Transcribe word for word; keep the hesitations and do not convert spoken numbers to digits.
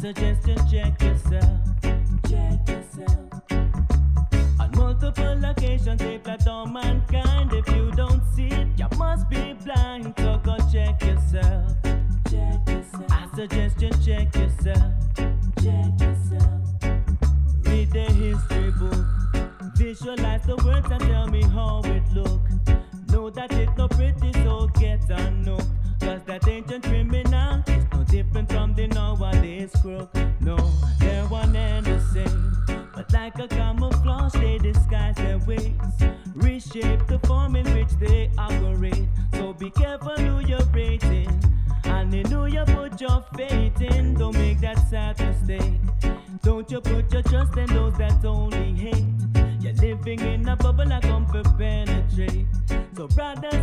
suggest you check yourself. Check yourself. On multiple occasions, they plot on mankind. If you don't see it, you must be blind. So go check yourself. Check yourself. I suggest you check yourself. Check yourself. Read the history book. Visualize the words and tell me how it look. Know that it's no pretty, so get a note. Cause that ancient criminal is no different from the nowadays crook. No, they're one and the same. But like a camouflage, they disguise their ways. Reshape the form in which they operate. So be careful who you're rating. And in who you put your faith in. Don't make that sad mistake. Don't you put your trust in those that only hate. You're living in a bubble I come to penetrate. So brother